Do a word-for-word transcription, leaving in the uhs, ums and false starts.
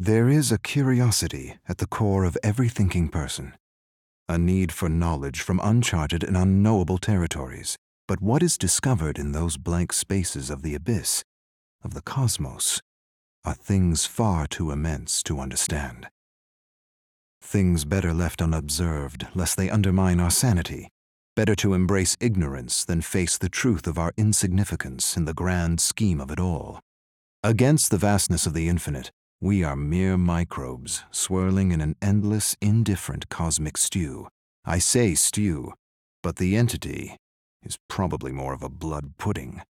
There is a curiosity at the core of every thinking person, a need for knowledge from uncharted and unknowable territories. But what is discovered in those blank spaces of the abyss, of the cosmos, are things far too immense to understand. Things better left unobserved, lest they undermine our sanity. Better to embrace ignorance than face the truth of our insignificance in the grand scheme of it all. Against the vastness of the infinite, we are mere microbes swirling in an endless, indifferent cosmic stew. I say stew, but the entity is probably more of a blood pudding.